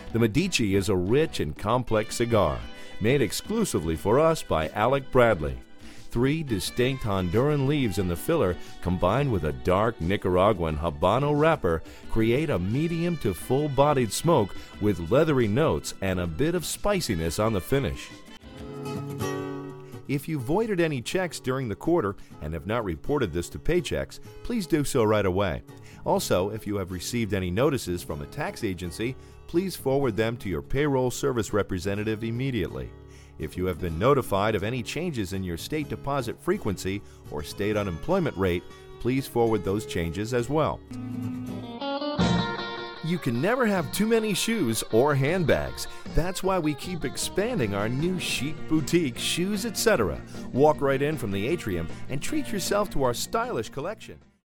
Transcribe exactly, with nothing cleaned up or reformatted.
The Medici is a rich and complex cigar, made exclusively for us by Alec Bradley. Three distinct Honduran leaves in the filler, combined with a dark Nicaraguan Habano wrapper, create a medium to full-bodied smoke with leathery notes and a bit of spiciness on the finish. If you voided any checks during the quarter and have not reported this to Paychex, please do so right away. Also, if you have received any notices from a tax agency, please forward them to your payroll service representative immediately. If you have been notified of any changes in your state deposit frequency or state unemployment rate, please forward those changes as well. You can never have too many shoes or handbags. That's why we keep expanding our new chic boutique, Shoes, et cetera. Walk right in from the atrium and treat yourself to our stylish collection.